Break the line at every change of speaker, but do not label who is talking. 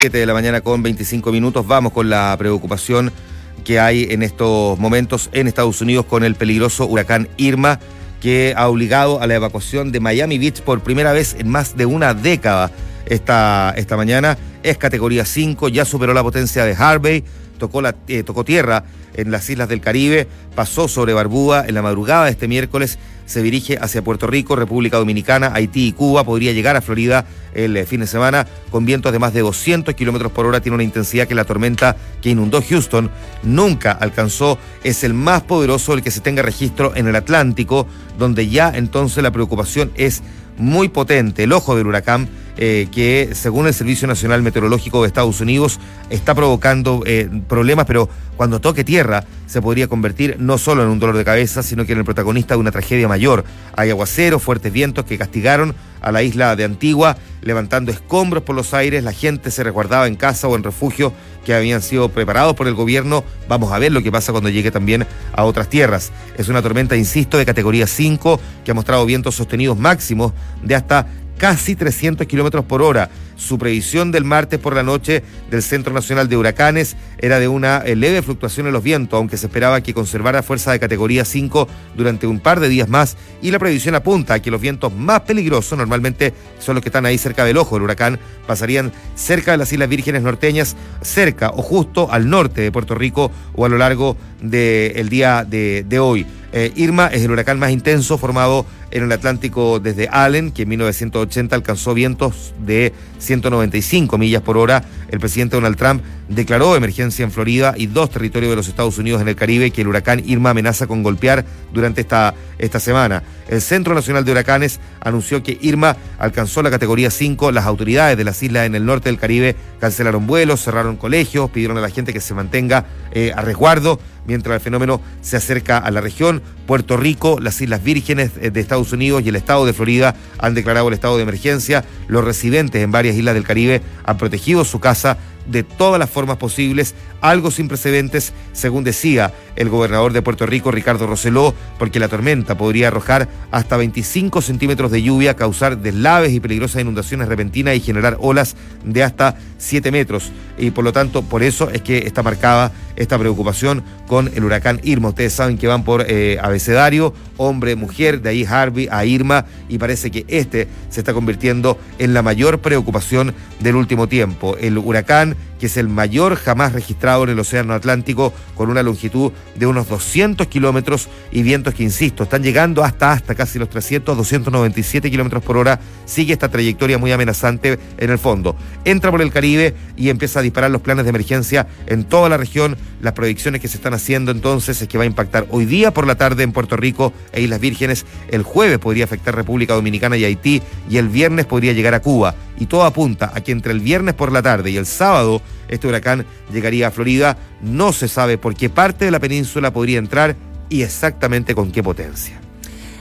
7 de la mañana con 25 minutos. Vamos con la preocupación que hay en estos momentos en Estados Unidos con el peligroso huracán Irma, que ha obligado a la evacuación de Miami Beach por primera vez en más de una década. Esta mañana es categoría 5, ya superó la potencia de Harvey, tocó tierra en las islas del Caribe, pasó sobre Barbuda en la madrugada de este miércoles, se dirige hacia Puerto Rico, República Dominicana, Haití y Cuba. Podría llegar a Florida el fin de semana con vientos de más de 200 kilómetros por hora. Tiene una intensidad que la tormenta que inundó Houston nunca alcanzó. Es el más poderoso del que se tenga registro en el Atlántico, donde ya entonces la preocupación es muy potente. El ojo del huracán, que según el Servicio Nacional Meteorológico de Estados Unidos está provocando problemas, pero cuando toque tierra se podría convertir no solo en un dolor de cabeza, sino que en el protagonista de una tragedia mayor. Hay aguaceros, fuertes vientos que castigaron a la isla de Antigua, levantando escombros por los aires. La gente se resguardaba en casa o en refugio que habían sido preparados por el gobierno. Vamos a ver lo que pasa cuando llegue también a otras tierras. Es una tormenta, insisto, de categoría 5 que ha mostrado vientos sostenidos máximos de hasta casi 300 kilómetros por hora. Su previsión del martes por la noche del Centro Nacional de Huracanes era de una leve fluctuación en los vientos, aunque se esperaba que conservara fuerza de categoría 5 durante un par de días más, y la previsión apunta a que los vientos más peligrosos, normalmente son los que están ahí cerca del ojo del huracán, pasarían cerca de las Islas Vírgenes norteñas, cerca o justo al norte de Puerto Rico o a lo largo del día de hoy. Irma es el huracán más intenso formado en el Atlántico desde Allen, que en 1980 alcanzó vientos de 195 millas por hora. El presidente Donald Trump declaró emergencia en Florida y 2 territorios de los Estados Unidos en el Caribe que el huracán Irma amenaza con golpear durante esta semana. El Centro Nacional de Huracanes anunció que Irma alcanzó la categoría 5. Las autoridades de las islas en el norte del Caribe cancelaron vuelos, cerraron colegios, pidieron a la gente que se mantenga a resguardo mientras el fenómeno se acerca a la región. Puerto Rico, las Islas Vírgenes de Estados Unidos y el estado de Florida han declarado el estado de emergencia. Los residentes en varias islas del Caribe han protegido su casa de todas las formas posibles, algo sin precedentes, según decía el gobernador de Puerto Rico, Ricardo Rosselló, porque la tormenta podría arrojar hasta 25 centímetros de lluvia, causar deslaves y peligrosas inundaciones repentinas y generar olas de hasta 7 metros. Y por lo tanto, por eso es que está marcada esta preocupación con el huracán Irma. Ustedes saben que van por abecedario, hombre, mujer, de ahí Harvey a Irma, y parece que se está convirtiendo en la mayor preocupación del último tiempo. El huracán, que es el mayor jamás registrado en el Océano Atlántico, con una longitud de unos 200 kilómetros y vientos que, insisto, están llegando hasta casi los 297 kilómetros por hora. Sigue esta trayectoria muy amenazante en el fondo. Entra por el Caribe y empieza a disparar los planes de emergencia en toda la región. Las proyecciones que se están haciendo entonces es que va a impactar hoy día por la tarde en Puerto Rico e Islas Vírgenes. El jueves podría afectar República Dominicana y Haití, y el viernes podría llegar a Cuba. Y todo apunta a que entre el viernes por la tarde y el sábado este huracán llegaría a Florida. No se sabe por qué parte de la península podría entrar y exactamente con qué potencia.